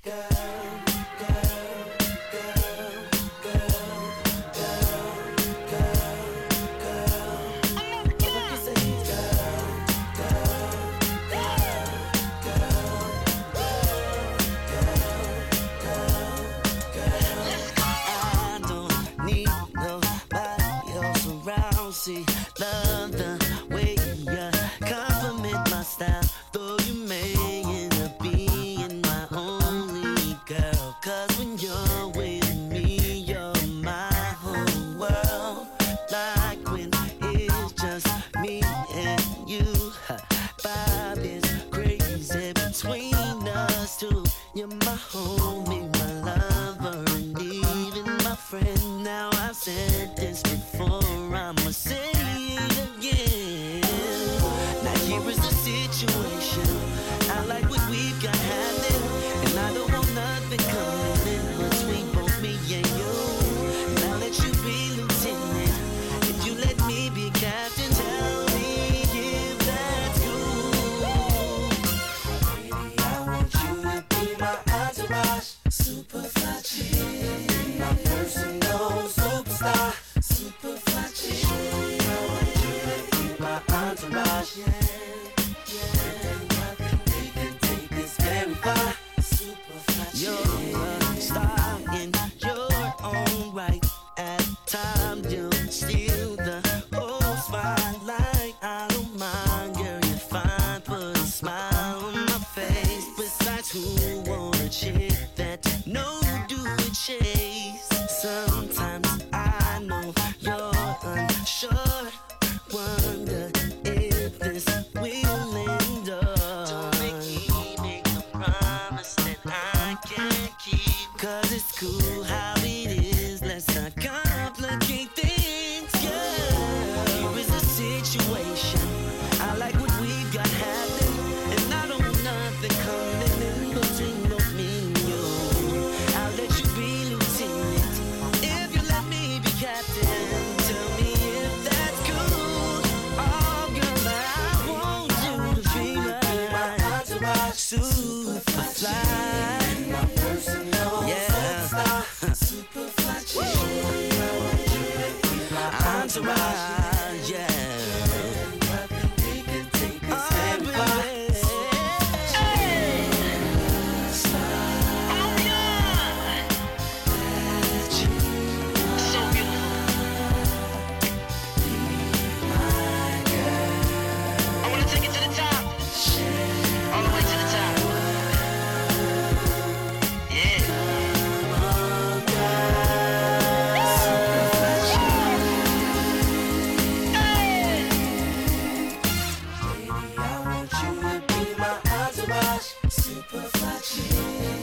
See, love the way you compliment my style, though you may end up being my only girl. Cause when you're with me, you're my whole world. Like when it's just me and you, vibe is crazy between us two. You're my homie, my lover, and even my friend. Now I've said this before, I'ma say it again. Now here is the situation. I like what we've got happening, and I don't want nothing coming in between both me and you. And I'll let you be lieutenant, if you let me be captain. Tell me if that's cool. Baby, I want you to be my entourage, super fly chick, my personal superstar, super fly chick. I want you to be my entourage, yeah, yeah. I think we can take this very far, super fly chick. You're a star in your own right. At times you steal the whole spotlight. I don't mind, girl, you're fine. Put a smile on my face. Besides, who want a chick that no do it chase? Sometimes I know you're unsure. Wonder if this will endure. Don't make me make a promise that I can't keep. Cause it's cool how it is, let's not complicate things, yeah. Here is the situation. I like what we've got happening, and I don't want nothing coming in between both me and you. I'll let you be lieutenant, if you let me be captain. Tell me if that's cool. Oh girl, I want you to be my entourage, super fly, my personal superstar, super fly chick. I want you to be my entourage, yeah. I think we can take this very far. Hey. Oh God, so beautiful. I wanna take it to the top, all the way to the top. Yeah. Hey. Baby, I want you to be my entourage, super fly chick.